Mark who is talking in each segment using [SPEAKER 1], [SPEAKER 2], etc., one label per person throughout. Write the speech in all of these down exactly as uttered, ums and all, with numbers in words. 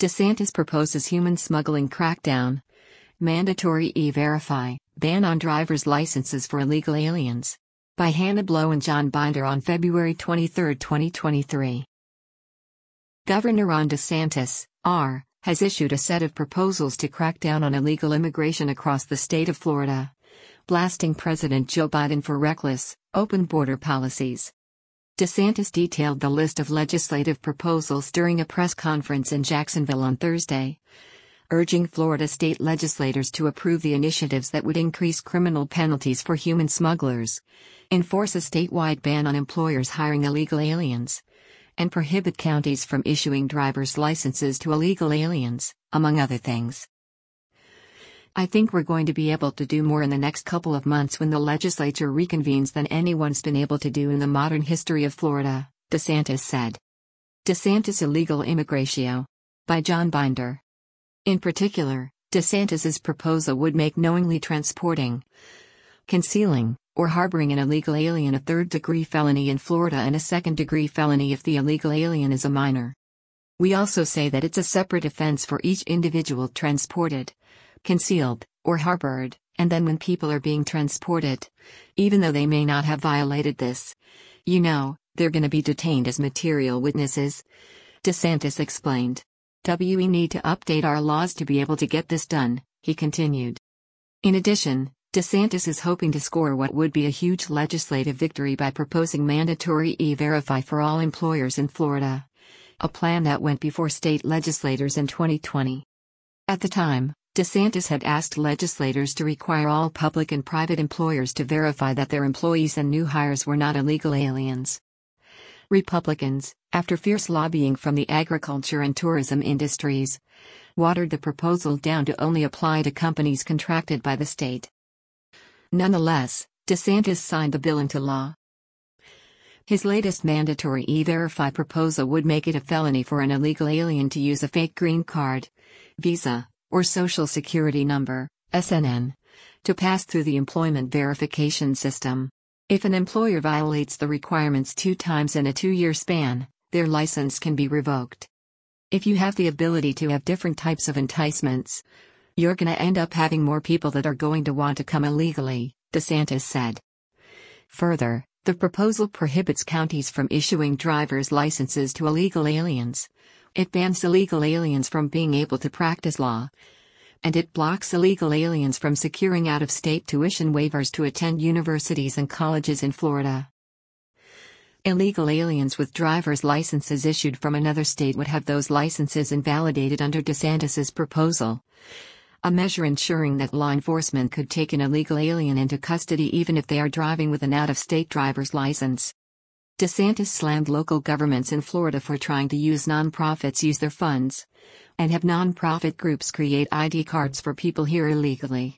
[SPEAKER 1] DeSantis proposes human smuggling crackdown. Mandatory E-Verify, ban on driver's licenses for illegal aliens. By Hannah Blow and John Binder on February twenty-third, twenty twenty-three. Governor Ron DeSantis, R., has issued a set of proposals to crack down on illegal immigration across the state of Florida, blasting President Joe Biden for reckless, open border policies. DeSantis detailed the list of legislative proposals during a press conference in Jacksonville on Thursday, urging Florida state legislators to approve the initiatives that would increase criminal penalties for human smugglers, enforce a statewide ban on employers hiring illegal aliens, and prohibit counties from issuing driver's licenses to illegal aliens, among other things. I think we're going to be able to do more in the next couple of months when the legislature reconvenes than anyone's been able to do in the modern history of Florida, DeSantis said. DeSantis Illegal Immigratio. By John Binder. In particular, DeSantis's proposal would make knowingly transporting, concealing, or harboring an illegal alien a third-degree felony in Florida and a second-degree felony if the illegal alien is a minor. We also say that it's a separate offense for each individual transported, concealed, or harbored, and then when people are being transported, even though they may not have violated this, you know, they're gonna be detained as material witnesses, DeSantis explained. We need to update our laws to be able to get this done, he continued. In addition, DeSantis is hoping to score what would be a huge legislative victory by proposing mandatory E-Verify for all employers in Florida, a plan that went before state legislators in twenty twenty. At the time, DeSantis had asked legislators to require all public and private employers to verify that their employees and new hires were not illegal aliens. Republicans, after fierce lobbying from the agriculture and tourism industries, watered the proposal down to only apply to companies contracted by the state. Nonetheless, DeSantis signed the bill into law. His latest mandatory E-Verify proposal would make it a felony for an illegal alien to use a fake green card, visa, or social security number, S N N, to pass through the employment verification system. If an employer violates the requirements two times in a two-year span, their license can be revoked. If you have the ability to have different types of enticements, you're gonna end up having more people that are going to want to come illegally, DeSantis said. Further, the proposal prohibits counties from issuing driver's licenses to illegal aliens. It bans illegal aliens from being able to practice law. And it blocks illegal aliens from securing out-of-state tuition waivers to attend universities and colleges in Florida. Illegal aliens with driver's licenses issued from another state would have those licenses invalidated under DeSantis's proposal, a measure ensuring that law enforcement could take an illegal alien into custody even if they are driving with an out-of-state driver's license. DeSantis slammed local governments in Florida for trying to use nonprofits use their funds, and have nonprofit groups create I D cards for people here illegally.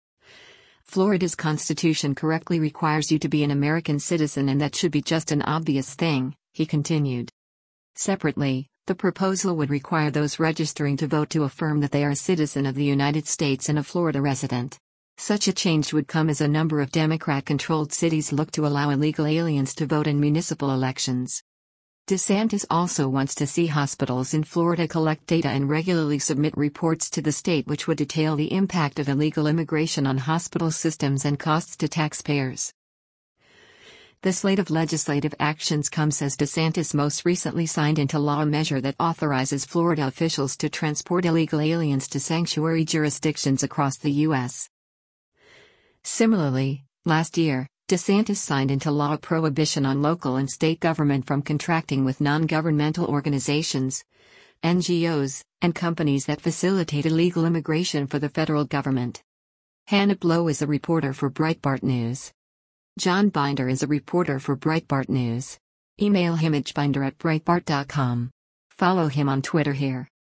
[SPEAKER 1] Florida's constitution correctly requires you to be an American citizen, and that should be just an obvious thing, he continued. Separately, the proposal would require those registering to vote to affirm that they are a citizen of the United States and a Florida resident. Such a change would come as a number of Democrat-controlled cities look to allow illegal aliens to vote in municipal elections. DeSantis also wants to see hospitals in Florida collect data and regularly submit reports to the state which would detail the impact of illegal immigration on hospital systems and costs to taxpayers. The slate of legislative actions comes as DeSantis most recently signed into law a measure that authorizes Florida officials to transport illegal aliens to sanctuary jurisdictions across the U S Similarly, last year, DeSantis signed into law a prohibition on local and state government from contracting with non-governmental organizations, N G Os, and companies that facilitate illegal immigration for the federal government. Hannah Blow is a reporter for Breitbart News. John Binder is a reporter for Breitbart News. Email him at binder at breitbart dot com. Follow him on Twitter here.